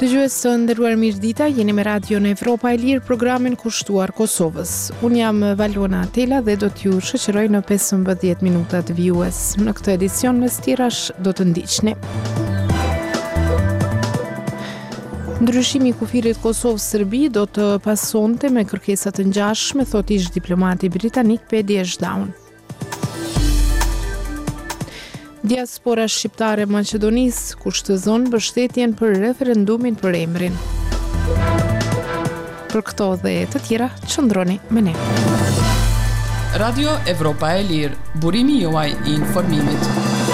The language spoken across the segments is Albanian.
Dëgjues të nderuar mirëdita, jeni me Radion Evropa e Lirë, programin kushtuar Kosovës. Unë jam Valona Atela dhe do t'ju shoqëroj në 15 minutat vijues. Në këtë edicion mes tjerash do të ndiqni. Ndryshimi i kufirit Kosovë-Serbi do të pasonte me kërkesa të ngjashme, thot ish diplomati britanik Pedi Eshdaun. Diaspora shqiptare Maqedonisë kushtozon mbështetjen për referendumin për emrin. Për këto dhe të tjera, qëndroni me ne. Radio Evropa e Lirë, burimi juaj i informimit.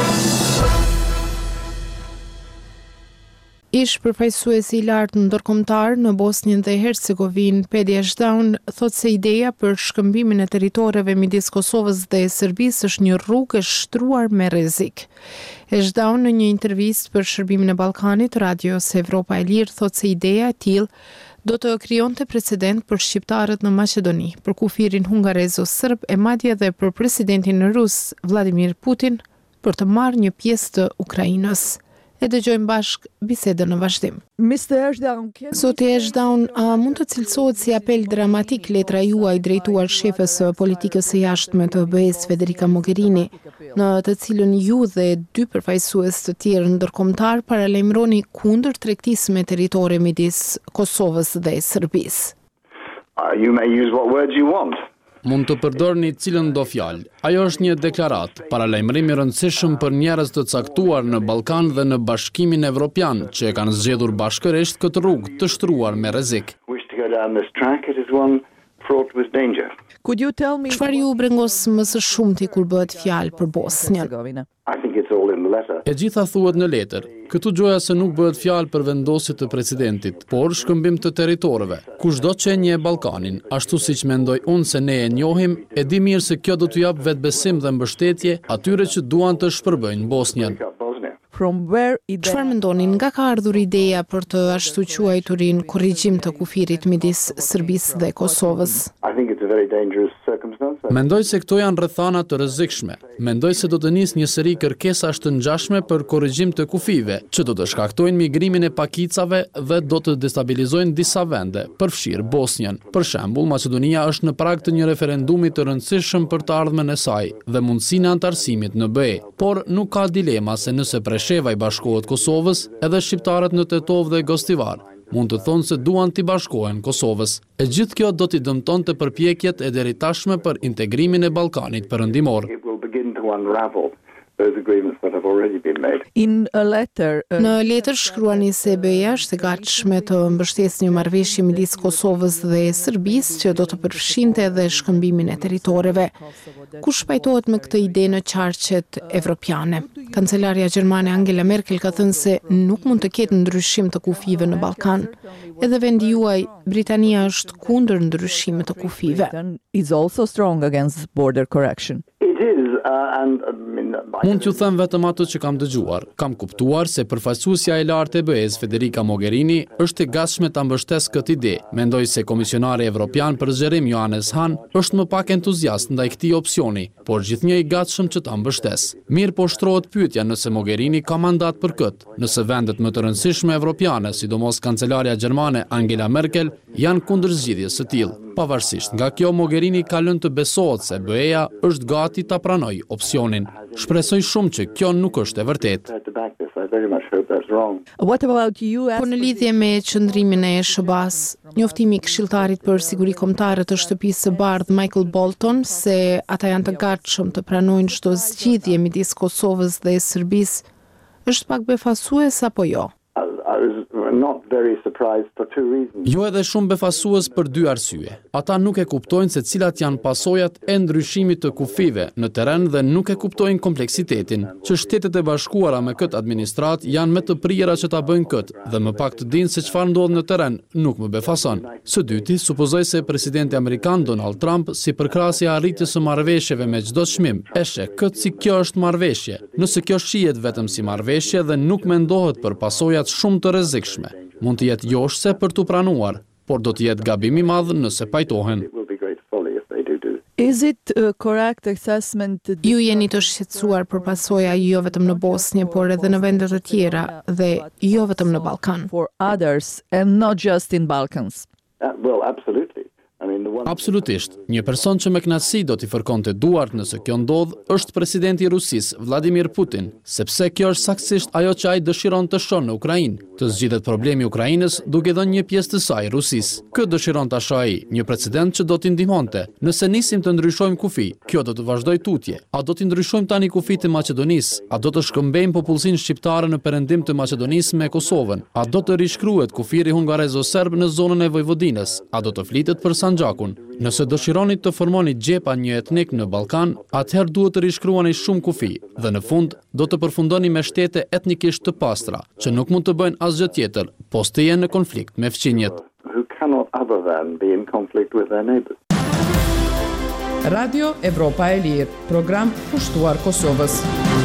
Ish përfaqësuesi i lartë ndërkombëtar në Bosnjën dhe Hercegovinë, Pedi Eshdaun, thot se ideja për shkëmbimin e territoreve midis Kosovës dhe Serbisë është një rrugë e shtruar me rrezik. Eshdaun në një intervistë për Shërbimin e Ballkanit, Radios Evropa e Lirë, thot se ideja e tillë do të krijonte precedent për shqiptarët në Maqedoni, për kufirin hungarezo-serb e madje edhe për presidentin rus Vladimir Putin për të marrë një pjesë të Ukrainës. E dëgjojmë bashkë bisedën në vazhdim. Zoti Eshdaun, a mund të cilësohet si apel dramatik letra juaj drejtuar shefës së politikës së jashtme të BE-s Federica Mogherini, në të cilën ju dhe dy përfaqësues të tjerë ndërkombëtar paralajmëroni kundër tregtisë me territore midis Kosovës dhe Serbisë? You may use what words you want. Mund të përdorni cilën do fjalë. Ajo është një deklarat, paralajmërim i rëndësishëm për njerëz të caktuar në Ballkan dhe në Bashkimin Evropian, që e kanë zgjedhur bashkërisht këtë rrugë të shtruar me rrezik. Çfarë ju brengos më së shumti kur bëhet fjalë për Bosnjën? E gjitha thuhet në letër. Këtu gjoja se nuk bëhet fjalë për vendosje të presidentit, por shkëmbim të territoreve. Kushdo që e njeh Ballkanin, ashtu siç mendoj unë se ne e njohim, e di mirë se kjo do t'u jap vetbesim dhe mbështetje atyre që duan të shpërbëjnë Bosnjën. Çfarë mendonin, nga ka ardhur ideja për të ashtu quajturin korrigjim të kufirit midis Serbisë dhe Kosovës? Mendoj se këto janë rrethana të rrezikshme. Mendoj se do të nisë një seri kërkesash të ngjashme për korrigjim të kufive, që do të shkaktojnë migrimin e pakicave dhe do të destabilizojnë disa vende, përfshirë Bosnjën. Për shembull, Maqedonia është në prag të një referendumi të rëndësishëm për të ardhmen e saj dhe mundësinë e antarësimit në BE. Por nuk ka dilema se nëse Presheva i bashkohet Kosovës, edhe shqiptarët në Tetov dhe Gostivar mund të thonë se duan t'i bashkohen Kosovës. E gjithë kjo do t'i dëmtonte përpjekjet e deri tashme për integrimin e Ballkanit Perëndimor. Në letër shkruani se BE-ja është e gatshme të mbështesë një marrëveshje midis Kosovës dhe Serbisë që do të përfshinte edhe shkëmbimin e territoreve. Kush pajtohet me këtë ide në qarqet evropiane? Kancelarja gjermane Angela Merkel ka thënë se nuk mund të ketë ndryshim të kufive në Ballkan. Edhe vendi juaj, Britania, është kundër ndryshimit të kufive. Mund t'ju them vetëm ato që kam dëgjuar. Kam kuptuar se përfaqësuesja e lartë e BE-s Federica Mogherini është e gatshme ta mbështesë këtë ide. Mendoj se komisionari evropian për zgjerim Johannes Hahn është më pak entuziast ndaj këtij opsioni, por gjithnjë i gatshëm që ta mbështesë. Mirë po shtrohet pyetja nëse Mogherini ka mandat për këtë, nëse vendet më të rëndësishme evropiane, sidomos kancelarja gjermane Angela Merkel, janë kundër zgjidhjes së tillë. Pavarësisht nga kjo, Mogherini ka lënë të besohet se BE-ja është gati ta pranojë opsionin. Shpresoj shumë që kjo nuk është e vërtetë. Po në lidhje me qëndrimin e SBA-s, njoftimi i këshilltarit për siguri kombëtare të shtëpisë së bardhë Michael Bolton se ata janë të gatshëm të pranojnë çdo zgjidhje midis Kosovës dhe Serbisë, është pak befasues apo jo? Jo edhe shumë befasues për dy arsye. Ata nuk e kuptojnë se cilat janë pasojat e ndryshimit të kufive në terren dhe nuk e kuptojnë kompleksitetin, që Shtetet e Bashkuara me këtë administrat janë me të prijera që ta bëjnë këtë dhe më pak të dinë se çfarë ndodh në terren nuk më befason. Së dyti, supozoj se presidenti amerikan Donald Trump si përkrahasje arritjes së marrëveshjeve me çdo çmim, e sheh këtë si kjo është marrëveshje. Nëse kjo shihet vetëm si marrëveshje dhe nuk mendohet për pasojat shumë të rrezikshme, mund të jetë joshse për t'u pranuar, por do të jetë gabim i madh nëse pajtohen. Is it a correct assessment? Ju jeni të shqetësuar për pasoja jo vetëm në Bosnjë, por edhe në vendet të tjera dhe jo vetëm në Ballkan. For others and not just in Balkans. Well, absolutely. Absolutisht. Një person që me kënaqësi do t'i fërkonte duart nëse kjo ndodh është presidenti i Rusisë, Vladimir Putin, sepse kjo është saktësisht ajo që ai dëshiron të shohë në Ukrainë, të zgjidhet problemi i Ukrainës duke dhënë një pjesë të saj Rusisë. Kë dëshiron ta shohë ai, një precedent që do t'i ndihmonte. Nëse nisim të ndryshojmë kufi, kjo do të vazhdojë tutje. A do t'i ndryshojmë tani kufit e Maqedonisë? A do të shkëmbejmë popullsinë shqiptare në perëndim të Maqedonisë me Kosovën? A do të rishkruhet kufiri hungarezo-serb në zonën e Vojvodinës? A do të flitet për Sanxhakun? Nëse dëshironi të formoni gjepa një etnik në Ballkan, atëherë duhet të rishkruani shumë kufi dhe në fund do të përfundoni me shtete etnikisht të pastra, që nuk mund të bëjnë asgjë tjetër, pos të jenë në konflikt me fqinjet. Who cannot other than be in conflict with their neighbors. Radio Evropa e Lirë, program pushtuar Kosovës.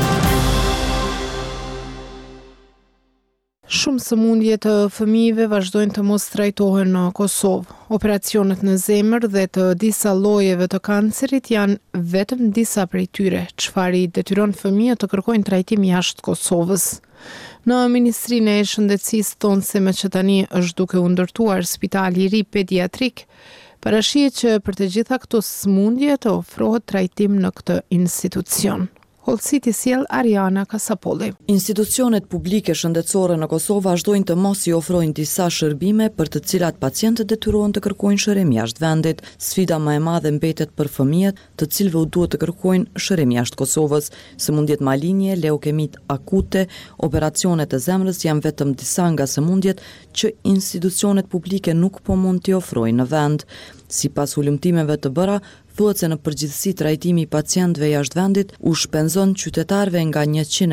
Shumë sëmundje të fëmijëve vazhdojnë të mos trajtohen në Kosovë. Operacionet në zemër dhe të disa llojeve të kancerit janë vetëm disa prej tyre, çfarë i detyron fëmijët të kërkojnë trajtim jashtë Kosovës. Në Ministrinë e Shëndetësisë thonë se me që tani është duke u ndërtuar spitali i ri pediatrik, parashihet që për të gjitha këto sëmundje të ofrohet trajtim në këtë institucion. Hollësiti sjell Ariana Kasapolli. Institucionet publike shëndetësore në Kosovë vazhdojnë të mos i ofrojnë disa shërbime për të cilat pacientët detyrohen të kërkojnë shërim jashtë vendit. Sfida më e madhe mbetet për fëmijët, të cilëve u duhet të kërkojnë shërim jashtë Kosovës. Sëmundjet malinje, leukemit akute, operacionet e zemrës janë vetëm disa nga sëmundjet që institucionet publike nuk po mund t'i ofrojnë në vend. Sipas hulumtimeve të bëra, thuhet se në përgjithësi trajtimi i pacientëve jashtë vendit u shpenzon qytetarëve nga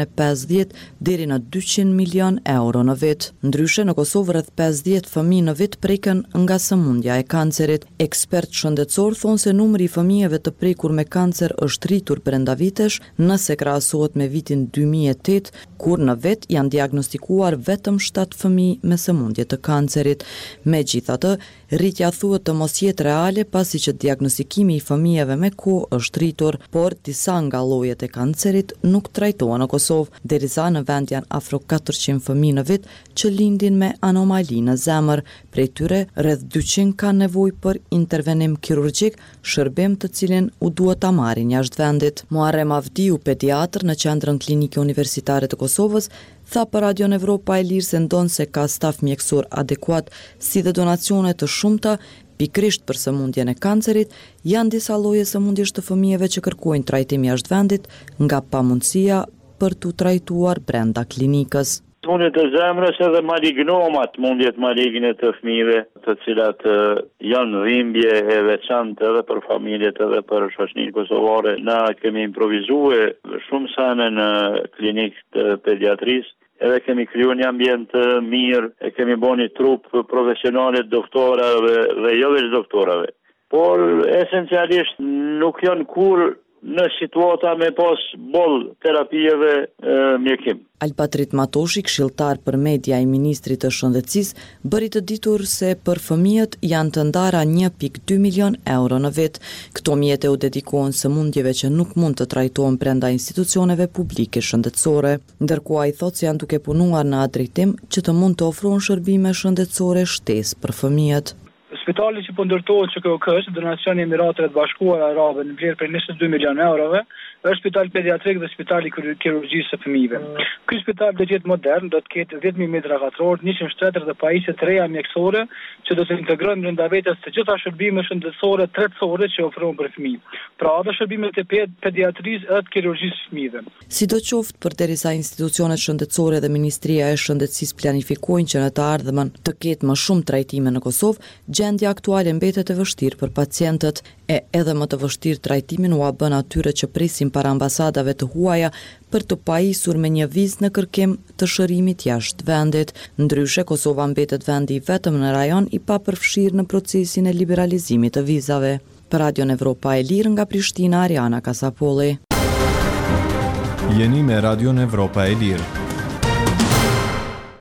150 deri në 200 milion euro në vit. Ndryshe në Kosovë rreth 50 fëmijë në vit preken nga sëmundja e kancerit. Ekspertë shëndetësor thonë se numri i fëmijëve të prekur me kancer është rritur brenda vitesh nëse krahasohet me vitin 2008, kur në vet janë diagnostikuar vetëm 7 fëmijë me sëmundje të kancerit. Megjithatë, rritja thuhet të mos jetë reale pasi që diagnostikimi i fëmijëve me kohë është rritur, por disa nga llojet e kancerit nuk trajtohen në Kosovë, derisa në vend janë afro 400 fëmijë në vit që lindin me anomali në zemër. Prej tyre, rreth 200 kanë nevojë për intervenim kirurgjik, shërbim të cilin u duhet ta marrin jashtë vendit. Muharrem Avdiu, pediatër në Qendrën Klinike Universitare të Kosovës, tha për Radio Evropa e Lirë se ndonë se ka staf mjekësor adekuat si dhe donacione të shumta, pikrisht për sëmundjen e kancerit, janë disa lloje sëmundjesh të fëmijëve që kërkojnë trajtim jashtë vendit nga pamundësia për t'u trajtuar brenda klinikës. Sëmundjet e zemrës edhe malignomat, mundjet maligne të fëmijëve, të cilat janë dhimbje e veçantë edhe për familjet edhe për shoqërinë kosovare. Na kemi improvisuar shumë sane në klinikë të pediatrisë, edhe kemi kriju një ambient mirë, e kemi bërë një trup profesionale doktorave dhe jo veç doktorave. Por esencialisht nuk janë kur në situata me pas boll terapijeve mjekim. Alpatrit Matoshi, këshilltar për media i Ministrit të Shëndetësisë, bëri të ditur se për fëmijët janë të ndara 1.2 milion euro në vit. Këto mjete u dedikohen sëmundjeve që nuk mund të trajtohen brenda institucioneve publike shëndetësore. Ndërkohë ai thotë se janë duke punuar në atë drejtim që të mund të ofrohen shërbime shëndetësore shtesë për fëmijët. Spitali që po ndërtohet që është donacioni i Emirateve të Bashkuara Arabe në vlerë për 22 milion eurove, është spital pediatrik dhe spitali kirurgjisë së fëmijëve. Ky spital do të jetë modern, do të ketë 10.000 metra katror, 100 shtetër dhe pajisje të reja mjekësore që do të integrojnë brenda vetes të gjitha shërbimet shëndetësore tretësore që ofrohen për fëmijë. Pra edhe shërbimet e pediatrisë edhe kirurgjisë së fëmijëve. Sidoqoftë, përderisa institucionet shëndetësore dhe Ministria e Shëndetësisë planifikojnë që në të ardhmen të ketë më shumë trajtime në Kosovë, gjendja aktuale mbetet e vështirë për pacientët, e edhe më të vështirë trajtimin u bën atyre që presin para ambasadave të huaja për të pajisur me një vizë në kërkim të shërimit jashtë vendit. Ndryshe, Kosova mbetet vendi vetëm në rajon i papërfshirë në procesin e liberalizimit të vizave. Për Radio Evropa e Lirë nga Prishtina, Ariana Kasapolli. Jeni me Radio Evropa e Lirë.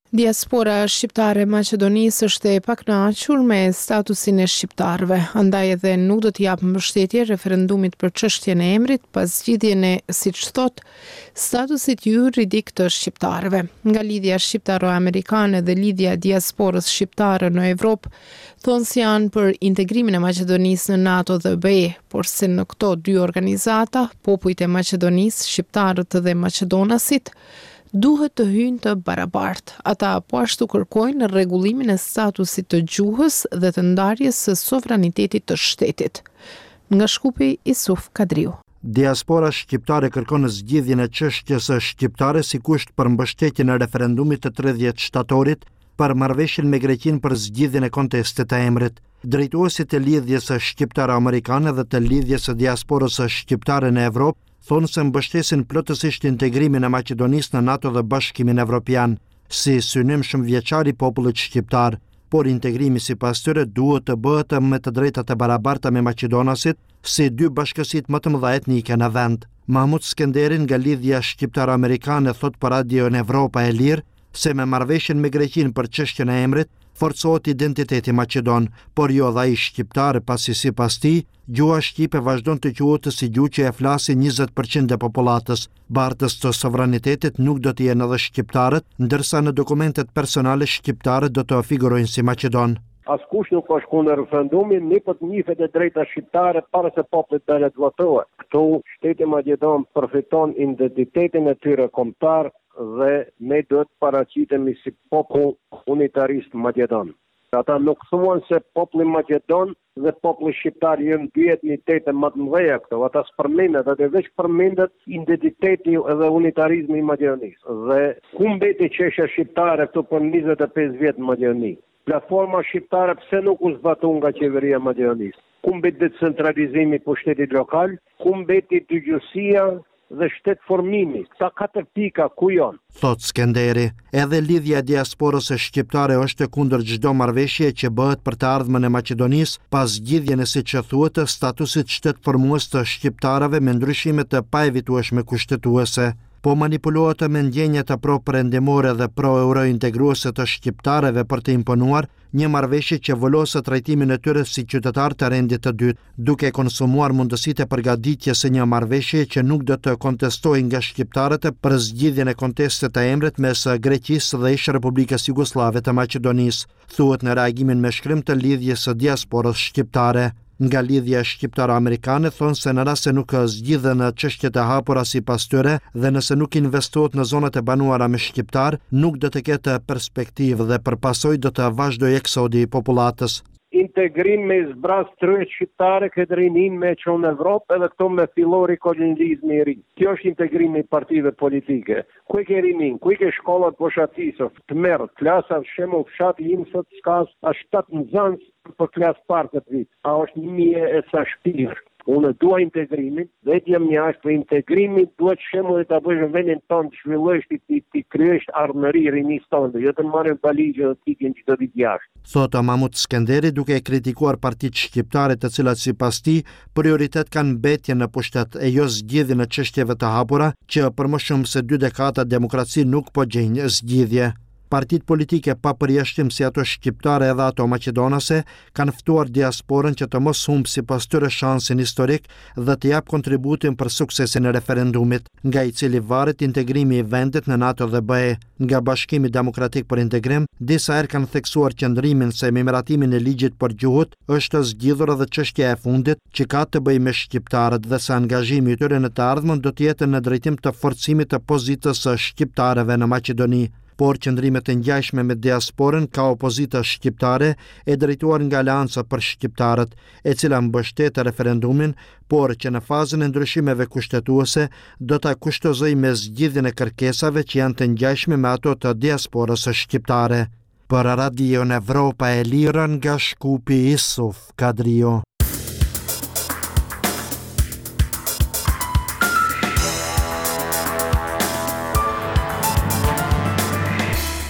Diaspora shqiptare e Maqedonisë është e pakënaqur me statusin e shqiptarëve, andaj edhe nuk do të jap mbështetje referendumit për çështjen e emrit pas zgjidhjen e, siç thot, statusit juridik të shqiptarëve. Nga lidhja shqiptaro-amerikane dhe lidhja e diasporës shqiptare në Evropë, thonë se janë për integrimin e Maqedonisë në NATO dhe BE, por se në këto dy organizata, popujt e Maqedonisë, shqiptarët dhe maqedonasit, duhet të hyjnë të barabartë. Ata po ashtu kërkojnë rregullimin e statusit të gjuhës dhe të ndarjes së sovranitetit të shtetit. Nga Shkupi, Isuf Kadriu. Diaspora shqiptare kërkon zgjidhjen e çështjes së shqiptare si kusht për mbështetjen e referendumit të 30 shtatorit për marrëveshjen me Greqinë për zgjidhjen e kontestit të emrit. Drejtuesit e lidhjes së shqiptaro-amerikane dhe të lidhjes së diasporës së shqiptare në Evropë thonë se mbështesin plotësisht integrimin e Maqedonisë në NATO dhe Bashkimin Evropian, si synim shumëvjeçar i popullit shqiptar, por integrimi sipas tyre duhet të bëhet me të drejtat e barabarta me maqedonasit, si dy bashkësitë më të mëdha etnike në vend. Mahmut Skenderi nga lidhja shqiptaro-amerikane thot për Radio Evropa e Lirë se me marrëveshjen me Greqinë për çështjen e emrit forcohet identiteti maqedon, por jo dhe ai shqiptar, pasi sipas tij, gjuha shqipe vazhdon të quhet si gjuhë që e flasin 20% e popullatës. Bartës të sovranitetit nuk do të jenë edhe shqiptarët, ndërsa në dokumentet personale shqiptarët do të figurojnë si maqedon. Askush nuk ka shkuar në referendumin, ne po të njihet e drejta shqiptare para se populli të dalë të votojë. Këtu shteti maqedon përfiton identitetin e tyre kombëtar dhe ne duhet paraqitemi si popull unitarist maqedon. Ata nuk thuan se populli maqedon dhe populli shqiptar janë dy etnitete më të mëdha këto. Ata s'përmendet, atë veç përmendet identiteti dhe unitarizmi i Maqedonisë. Dhe ku mbeti çështja shqiptare këtu për 25 vjet në Maqedoni? Platforma shqiptare pse nuk u zbatu nga qeveria e Maqedonisë? Ku mbeti decentralizimi i pushtetit lokal? Ku mbeti dëgjësia dhe shtet formimi? Sa 4 pika ku janë? Thot Skenderi, edhe lidhja e diasporës së shqiptare është kundër çdo marrëveshje që bëhet për të ardhmen e Maqedonisë pas zgjidhjen e siç e thuhet të statusit shtetformues të shqiptarëve me ndryshime të paevitueshme kushtetuese. Po manipulohet me ndjenjat pro-perëndimore dhe pro-euro-integruese të shqiptarëve për të imponuar një marrëveshje që volosë trajtimin e tyre si qytetar të rendit të dytë, duke konsumuar mundësitë e përgatitjes së një marrëveshje që nuk do të kontestojë nga shqiptarët për zgjidhjen e kontestit të emrit mes Greqisë dhe ish Republikës Jugoslave të Maqedonisë, thuhet në reagimin me shkrim të lidhjes së diasporës shqiptare. Nga lidhja shqiptaro-amerikane thonë se në rast se nuk zgjidhen çështjet e hapura sipas tyre dhe nëse nuk investohet në zonat e banuara me shqiptar, nuk do të ketë perspektivë dhe përpasoj do të vazhdojë eksodi i popullatës. Integrim me zbraz të shqiptare këtë rinin me që në Evropë edhe këto me fillori kolonizmi i ri. Kjo është integrimi i partive politike. Ku ke rinin, ku ke shkollat poshatisë, të merë, klasa shemull fshati im sot s'kas a 7 nxënës për klasë partë të vitë. A është 1000 e sa shpirë. Unë dua integrimin, dhe jam jashtë për integrimin, duhet shembull ta bësh në vendin tonë të zhvillosh ti kryesh ardhmëri rinis tonë, jo të marrën baligje dhe tikin çdo ditë jashtë. Thot Mahmut Skenderi duke kritikuar partitë shqiptare të cilat sipas tij prioritet kanë mbetjen në pushtet e jo zgjidhjen e çështjeve të hapura që për më shumë se 2 dekada demokraci nuk po gjejnë zgjidhje. Partitë politike pa përjashtim si ato shqiptare edhe ato maqedonase kanë ftuar diasporën që të mos humbë sipas tyre shansin historik dhe të jap kontributin për suksesin e referendumit, nga i cili varet integrimi i vendit në NATO dhe BE. Nga Bashkimi Demokratik për Integrim, disa herë kanë theksuar qëndrimin se me miratimin e ligjit për gjuhët është zgjidhur edhe çështja e fundit që ka të bëjë me shqiptarët dhe se angazhimi i tyre në të ardhmen do të jetë në drejtim të forcimit të pozitës së shqiptarëve në Maqedoni. Por qëndrimet e ngjashme me diasporën ka opozita shqiptare e drejtuar nga Aleanca për Shqiptarët, e cila mbështet referendumin, por që në fazën e ndryshimeve kushtetuese do ta kushtozojë me zgjidhjen e kërkesave që janë të ngjashme me ato të diasporës së shqiptare. Për Radio Evropa e Lirë nga Shkupi, Isuf Kadriu.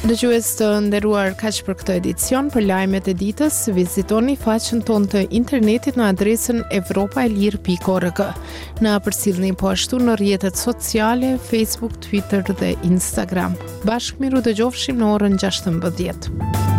Dëgjues të nderuar, kaq për këtë edicion. Për lajmet e ditës, vizitoni faqen tonë të internetit në adresën europaelir.org. Na përcjellni po ashtu në rrjetet sociale, Facebook, Twitter dhe Instagram. Bashkë miru dëgjofshim në orën 16.